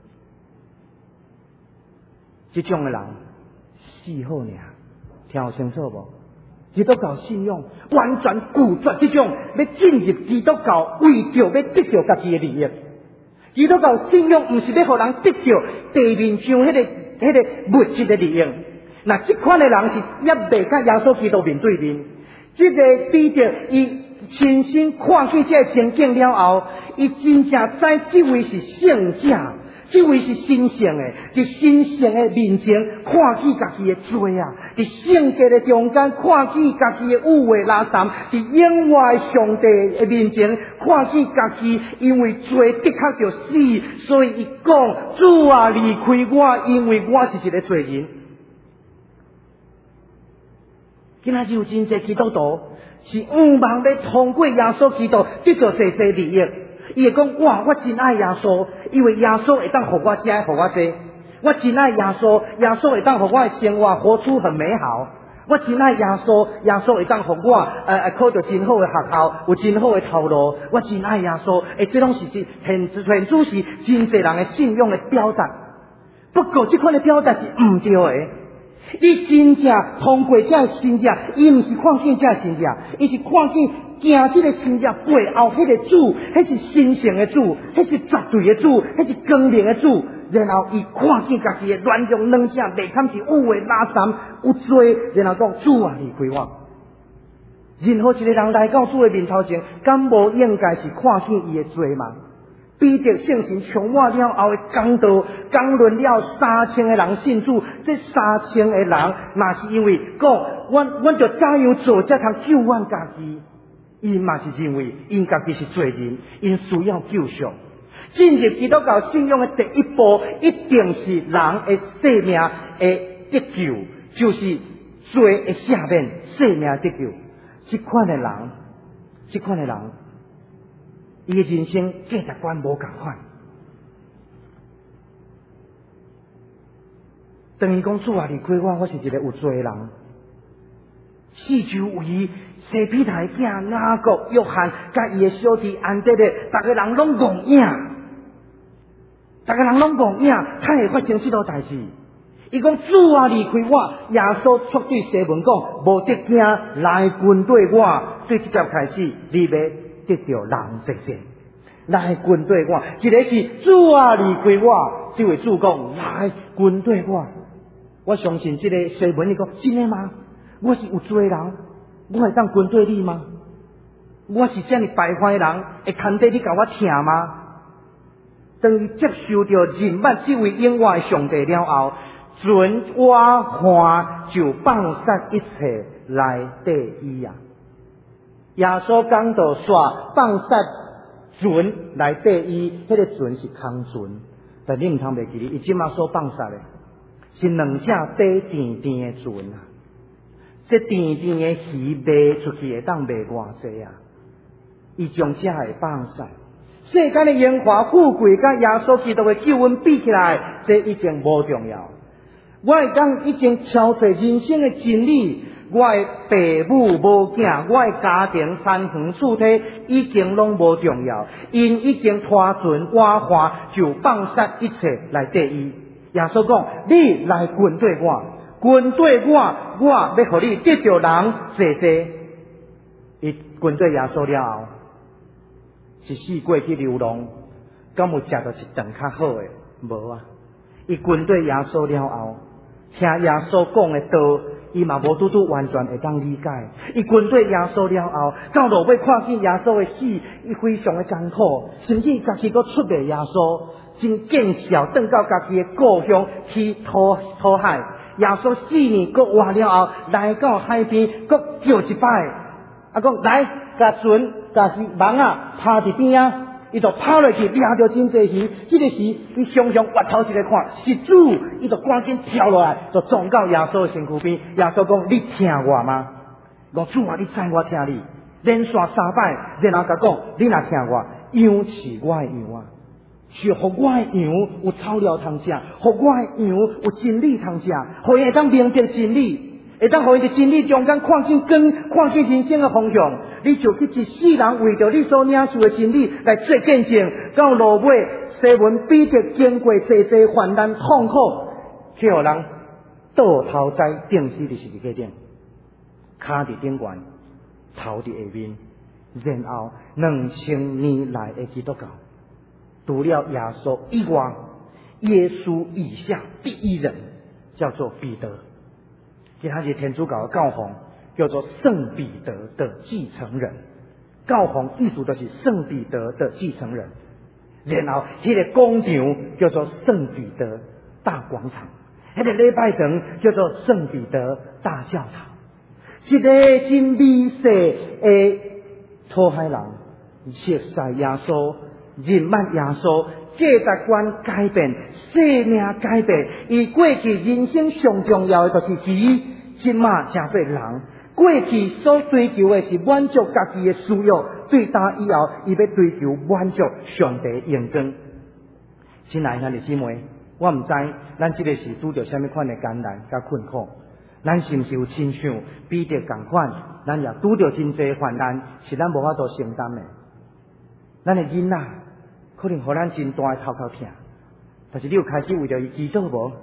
[SPEAKER 4] 这种的人死好尔，听有清楚无？基督教信仰完全拒绝这种要进入基督教，为着要得到家己的利益。基督教信仰不是要互人得到地面上迄、那个、迄、那个物质的利益。那这款的人是也未甲耶稣基督面对面。这个比着伊亲身看见这个情景了后，伊真正知这位是圣者。这位是神圣的，伫神圣的面前看见家己的罪啊！伫圣洁的中间看见家己的污秽垃圾，伫永远的上帝的面前看见家己因为罪的确就死，所以伊讲：主啊，离开我，因为我是一个罪人。今仔日有真侪基督徒是毋望要通过耶稣基督得到这些利益。伊会讲：哇，我真爱耶稣，因为耶稣会当互我这，互我这。我真爱耶稣，耶稣会当互我的生活活出很美好。我真爱耶稣，耶稣会当互我呃呃考到真好的学校，有真好的头路。我真爱耶稣，诶，这拢是真很很主是真侪人的信仰的表达。不过，这款的表达是毋对的， 你真正通过这新者，伊毋是看见这新者，伊是看见行这个新者背后迄个主，迄是神圣的主，迄是绝对的主，迄是光明的主。然后伊看见家己的软弱软性，未堪是有诶拉三有罪，然后讲主啊，离开我。任何一个人来到主的面头前，敢无应该是看见伊的罪吗？彼得圣神充满了后的讲道，讲论了三千个人信主，这三千个人，嘛是因为讲，阮阮着怎样做，才通救阮家己？伊嘛是认为，因家己是罪人，因需要救赎。进入基督教信仰的第一步，一定是人的生命的得救，就是罪的赦免，生命得救。这款的人，这款的人，伊的人生价值观无共款。等于讲主啊，离开我，我是一个有罪的人。四周围西庇太的囝雅各、约翰，甲伊的小弟安德烈，逐个人拢戆影，逐个人拢戆影，才会发生这种代志。伊讲主啊，离开我，耶稣却对西门讲：无得惊，来跟对我。对即节开始，你要得到人生性，来跟对我。一个是主啊，离开我，这位主讲来跟对我。我相信这个西门，伊讲真的吗？我是有罪人，我会当跟对你吗？我是这样败坏的人，会牵得你甲我听吗？当伊接受到认捌这位永远的上帝了后，准我看就放杀一切来对伊啊！耶稣讲到说放杀准来对伊，迄、那个准是空准，但你唔通袂记哩，伊即马所放杀的是两只底甜甜的准啊！这甜甜的鱼卖出去会当卖偌济啊？伊将这会放杀。世间的荣华富贵，甲耶稣基督的救恩比起来，这已经无重要。我会当已经超出人生的真理，我的父母无囝，我的家庭三房四体，已经拢无重要。因已经拖准我话，就放杀一切来对伊。耶稣讲：你来跟对我，跟对我，我要互你得到人济济。伊跟对耶稣了后，一世过去流浪，敢有食到一顿较好诶？无啊！伊跟对耶稣了后，听耶稣讲诶道，伊嘛无拄拄完全会当理解。伊跟对耶稣了后，到落尾看见耶稣诶死，伊非常诶艰苦，甚至家己阁出卖耶稣，真见笑，转到家己诶故乡去讨讨海。耶稣四年阁活了后，来到海边，阁叫一摆，啊讲来，甲船，甲是网啊，趴伫边啊。伊就跑落去，掠着真济鱼。这个时，伊常常挖头一个看，是主，伊就赶紧跳落来，就撞到耶稣的身躯边。耶稣讲：你听我吗？讲主啊，你知我听你，连续三摆，然后甲讲：你若听我，羊是我的羊啊，是互我的羊有草料通食，互我的羊有真理通食，互伊会当明白真理。会当互伊伫真理中间看见光，看见人生的方向，你就去一世人为着你所领受的真理来做见证。到落尾，西门彼得经过济济患难痛苦，去互人倒头栽钉死，就是伫个顶，骹伫顶悬，头伫下面。然后两千年来的基督教，除了耶稣以外，耶稣以下第一人叫做彼得。其他是天主教的教皇，叫做圣彼得的继承人。教皇意思就是圣彼得的继承人。然后，迄个广场叫做圣彼得大广场，迄个礼拜堂叫做圣彼得大教堂。一个真美丽的讨海人，熟悉耶稣，认捌耶稣。价值观改变，生命改变。伊过去人生上重要的就是鱼，即马成做人。过去所追求的是满足家己的需要，对打以后，伊要追求满足上帝荣光。亲爱的弟兄姊妹，我唔知咱这个是拄着什么款的艰难甲困苦，咱是毋是有亲像彼得同款，咱也拄着真济患难，是咱无法度承担的。咱的囡仔。可能互咱真大的头壳痛，但是你有开始为着伊祈祷无？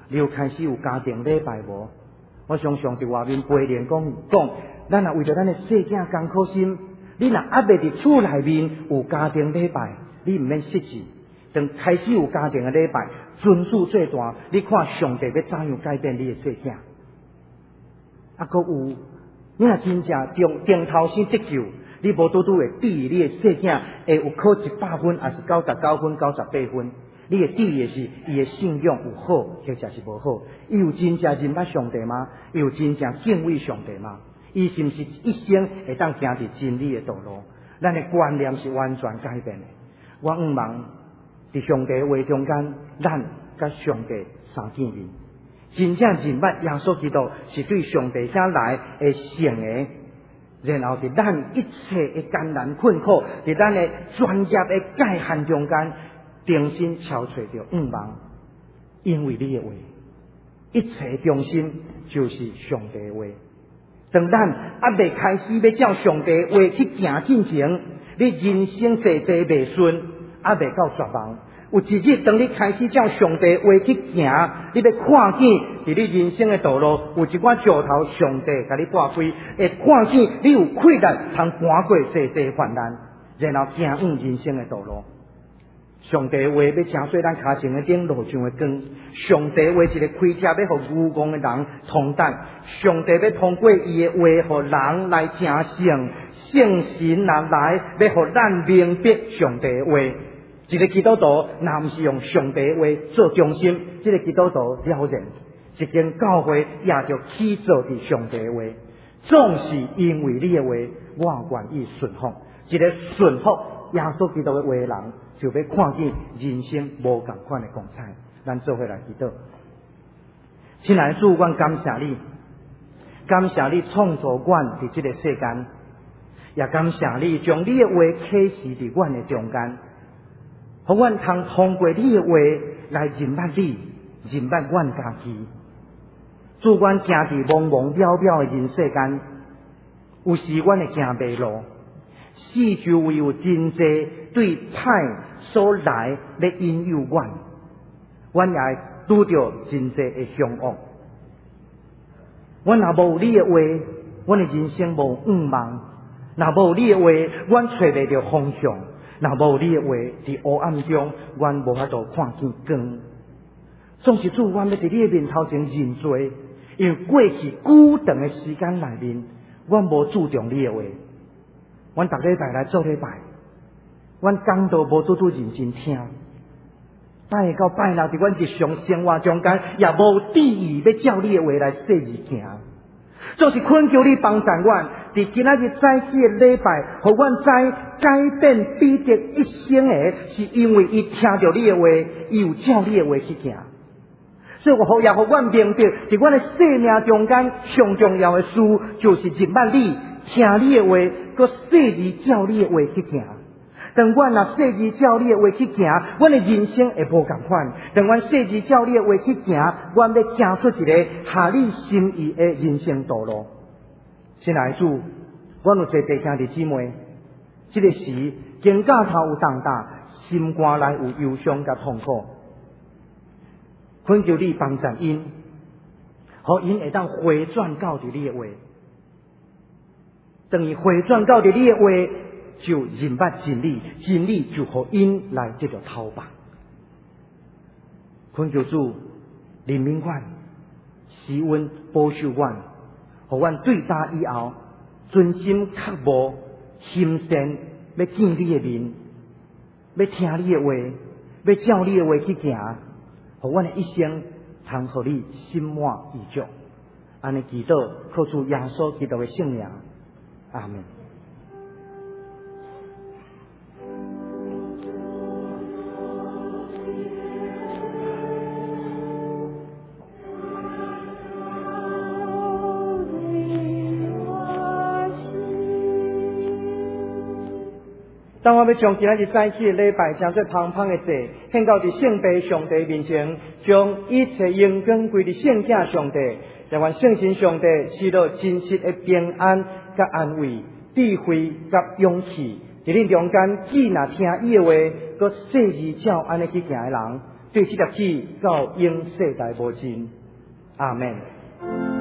[SPEAKER 4] 你有开始有家庭礼拜无？我常常伫外面陪练讲讲，咱若为着咱的细囝艰苦心，你若还未伫厝内面有家庭礼拜，你毋免失志。等开始有家庭的礼拜，尊事做大，你看上帝要怎样改变你的细囝。啊，搁有，你若真正从顶头先得救，你无拄拄会注意你的细囝会有考一百分，还是九十九分、九十八分？你会注意的是伊的信仰有好，或者是无好？伊有真正认捌上帝吗？伊有真正敬畏上帝吗？伊是毋是一生会当行伫真理的道路？咱的观念是完全改变的。我毋望伫上帝的话中间，咱甲上帝相见面。真正认捌耶稣基督是对上帝遐来的圣的，然后伫咱一切的艰难困苦，伫咱的专业的界限中间，重新敲找着愿望，因为你的话，一切中心就是上帝的话。当咱还未开始要照上帝的话去行进前，你人生济济未顺，还未到绝望。有一日，当你开始照上帝话去行，你要看见伫你人生的道路有一寡石头，上帝甲你拨开，会看见你有气力通搬过济济患难，然后行往人生的道路。上帝话要加做咱脚前的顶路上的光，上帝话是个开车要互愚公的人通达，上帝要通过伊的话互人来成圣，圣神若来要互咱明白上帝的话。一个基督徒若毋是用上帝的话做中心，这个基督徒了然一间教会也就起做伫上帝的话，总是因为你的话，我愿意顺服。一个顺服耶稣基督的话的人，就要看见人生无同款的光彩。咱做伙来祈祷。亲爱的主，我感谢你，感谢你创造阮伫这个世间，也感谢你将你的话启示伫阮的中间。互阮通通过你的话来认捌你，认捌阮家己。主，阮行伫茫茫渺渺的人世间，有时阮会行迷路，四周围有真济对歹所来咧引诱阮，阮也会拄着真济的凶恶。阮若无你的话，阮的人生无愿望；若无你的话，阮找袂着方向。若无你的话，伫黑暗中，阮无法度看见光。总是主，阮要伫你的面头前认罪，因为过去久长的时间内面，阮无注重你的话。阮逐礼拜来做礼拜，阮讲道无拄拄认真听，拜到拜六伫阮日常生活中间，也无注意要照你的话来说字行。总是恳求你帮助阮，伫今仔日早起的礼拜，互阮知改变彼得一生的，是因为伊听到你的话，伊有照你的话去行。所以我也互阮明白，伫阮的生命中间上重要的事，就是认捌你，听你的话，佮说字照你的话去行。当阮若说字照你的话去行，阮的人生会无共款。当阮说字照你的话去行，阮要行出一个合你心意的人生道路。亲爱的主，阮有侪侪兄弟姊妹，这个时肩胛头有重担，心肝内有忧伤甲痛苦，恳求你帮助因，互因会当回转到伫你的话。当伊回转到伫你的话，就认捌真理，真理就互因来这条头吧。恳求主怜悯阮，施恩保守阮，互阮对答以后，专心刻无心善，要见你的面，要听你的话，要照你的话去行，互阮的一生通互你心满意足。安尼祈祷，靠主耶稣基督的圣名，阿门。当我要将今仔日早起的礼拜，将做芳芳的祭，献到伫圣父上帝面前，将一切荣光归伫圣子上帝，让阮圣神上帝赐落真实的平安、甲安慰、智慧、甲勇气，伫恁中间既若听伊的话，佮说字照安尼去行的人， 对这粒子到永世代无尽。阿们。